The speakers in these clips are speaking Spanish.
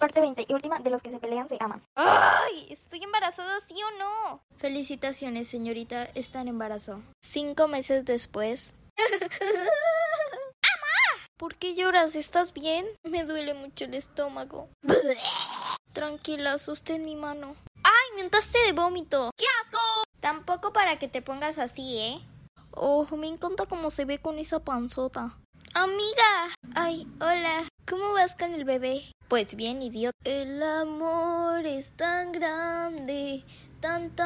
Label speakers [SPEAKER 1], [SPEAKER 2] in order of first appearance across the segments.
[SPEAKER 1] Parte 20 y última de los que se pelean se aman.
[SPEAKER 2] ¡Ay! ¿Estoy embarazada, sí o no? Felicitaciones, señorita. Está en embarazo. 5 meses después. ¿Por qué lloras? ¿Estás bien? Me duele mucho el estómago. Tranquila, sostén mi mano. ¡Ay, me untaste de vómito! ¡Qué asco! Tampoco para que te pongas así, ¿eh? Oh, me encanta cómo se ve con esa panzota. ¡Amiga! Ay, hola. ¿Cómo vas con el bebé? Pues bien, idiota. El amor es tan grande, tan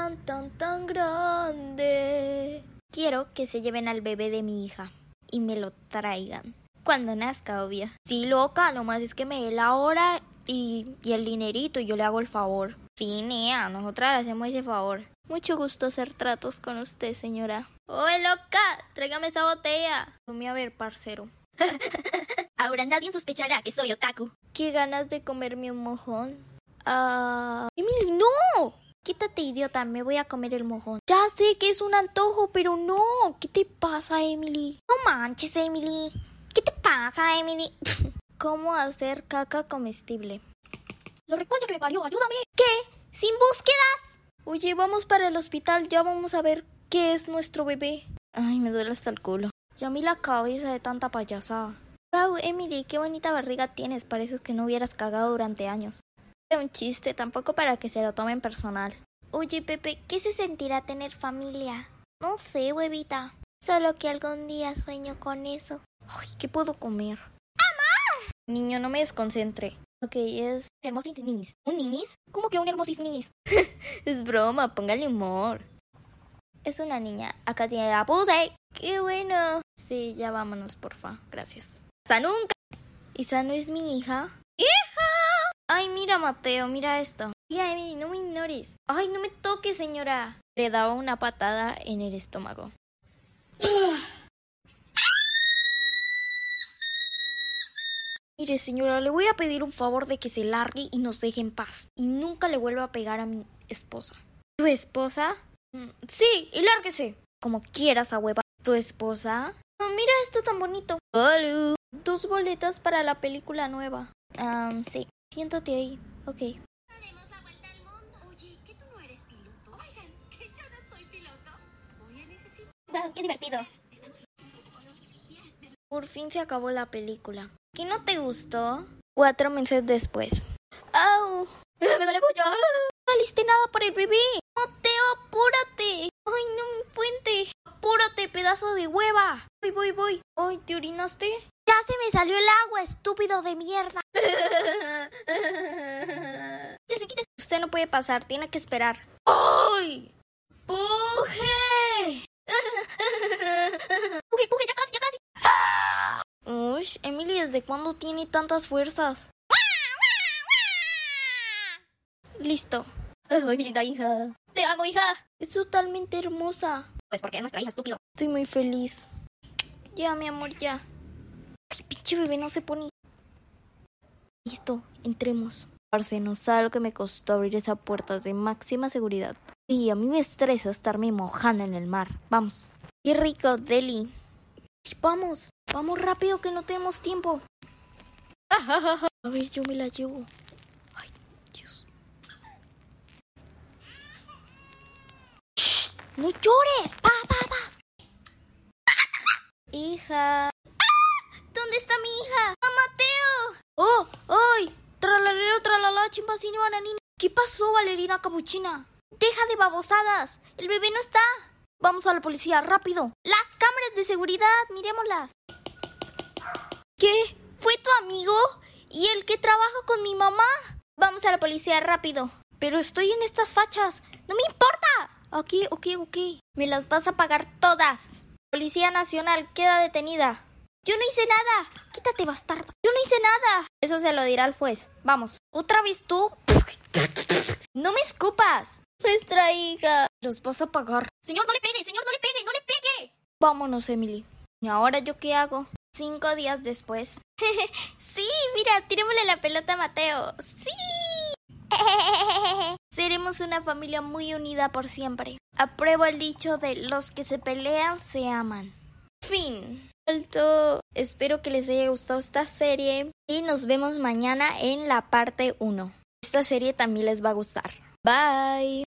[SPEAKER 2] grande. Quiero que se lleven al bebé de mi hija y me lo traigan. Cuando nazca, obvio. Sí, loca, nomás es que me dé la hora y el dinerito y yo le hago el favor. Sí, nea, nosotras le hacemos ese favor. Mucho gusto hacer tratos con usted, señora. ¡Oye, loca! Tráigame esa botella. Tome a ver, parcero.
[SPEAKER 1] Ahora nadie sospechará que soy otaku.
[SPEAKER 2] ¿Qué ganas de comerme un mojón? Emily, no. Quítate, idiota, me voy a comer el mojón. Ya sé que es un antojo, pero no. ¿Qué te pasa, Emily? No manches, Emily. ¿Qué te pasa, Emily? ¿Cómo hacer caca comestible?
[SPEAKER 1] Lo reconcha que me parió, ayúdame.
[SPEAKER 2] ¿Qué? ¿Sin búsquedas? Oye, vamos para el hospital, ya vamos a ver qué es nuestro bebé. Ay, me duele hasta el culo. Ya a mí la cabeza de tanta payasada. Wow, Emily, qué bonita barriga tienes, parece que no hubieras cagado durante años. Era un chiste, tampoco para que se lo tomen personal. Oye, Pepe, ¿qué se sentirá tener familia? No sé, huevita. Solo que algún día sueño con eso. Ay, ¿qué puedo comer? ¡Amar! Niño, no me desconcentre. Ok, es...
[SPEAKER 1] Hermosis ninis. ¿Un ninis? ¿Cómo que un hermosis ninis?
[SPEAKER 2] Es broma, póngale humor. Es una niña. Acá tiene la puse. ¡Qué bueno! Sí, ya vámonos, porfa. Gracias. ¡Esa nunca! ¿Esa no es mi hija? ¡Hija! Ay, mira, Mateo, mira esto. Tía Emily, no me ignores. Ay, no me toques, señora. Le daba una patada en el estómago. Mire, señora, le voy a pedir un favor de que se largue y nos deje en paz. Y nunca le vuelva a pegar a mi esposa. ¿Tu esposa? Sí, y lárguese. Como quieras, ahueva. ¿Tu esposa? Oh, mira esto tan bonito. Hola. 2 boletas para la película nueva. Sí. Siéntate ahí. Ok.
[SPEAKER 3] Daremos la vuelta al mundo. Oye, ¿que tú no eres piloto? Oigan, que yo no soy piloto. Voy a necesitar...
[SPEAKER 1] Wow, qué divertido.
[SPEAKER 2] Por fin se acabó la película. ¿Qué no te gustó? 4 meses después. ¡Au!
[SPEAKER 1] ¡Me duele mucho!
[SPEAKER 2] No aliste nada para el bebé. Mateo, apúrate. Ay, no me puente. Apúrate, pedazo de hueva. Voy. Ay, ¿te orinaste? Ya se me salió el agua, estúpido de mierda. Usted no puede pasar, tiene que esperar. ¡Ay! ¡Puje!
[SPEAKER 1] ¡Puje, ya casi!
[SPEAKER 2] Uy, Emily, ¿desde cuándo tiene tantas fuerzas? Listo.
[SPEAKER 1] ¡Ay, mi linda hija! ¡Te amo, hija!
[SPEAKER 2] Es totalmente hermosa.
[SPEAKER 1] Pues porque es nuestra hija, estúpido.
[SPEAKER 2] Estoy muy feliz. Ya, mi amor, ya. Ay, pinche bebé no se pone. Listo, entremos. Parce, no sabe lo que me costó abrir esa puerta de máxima seguridad. Y a mí me estresa estarme mojando en el mar. Vamos. Qué rico, Deli. Vamos rápido que no tenemos tiempo. A ver, yo me la llevo. Ay, Dios. ¡Shh! ¡No llores! ¡Pa! Hija. ¿Dónde está mi hija? ¡Mateo! ¡Oh! ¡Ay! ¡Tralalero, tralala, chimpacini, bananini! ¿Qué pasó, Valerina Capuchina? ¡Deja de babosadas! ¡El bebé no está! Vamos a la policía, rápido. ¡Las cámaras de seguridad! ¡Miremoslas! ¿Qué? ¿Fue tu amigo? ¿Y el que trabaja con mi mamá? Vamos a la policía, rápido. Pero estoy en estas fachas. ¡No me importa! Ok. Me las vas a pagar todas. Policía Nacional, queda detenida. Yo no hice nada. Quítate, bastarda. Yo no hice nada. Eso se lo dirá al juez. Vamos. ¿Otra vez tú? No me escupas. Nuestra hija. Los vas a pagar.
[SPEAKER 1] Señor, no le pegue.
[SPEAKER 2] Vámonos, Emily. ¿Y ahora yo qué hago? 5 días después. Sí, mira, tirémosle la pelota a Mateo. ¡Sí! Seremos una familia muy unida por siempre. Apruebo el dicho de los que se pelean se aman. Fin. Alto. Espero que les haya gustado esta serie y nos vemos mañana en la parte 1. Esta serie también les va a gustar. Bye.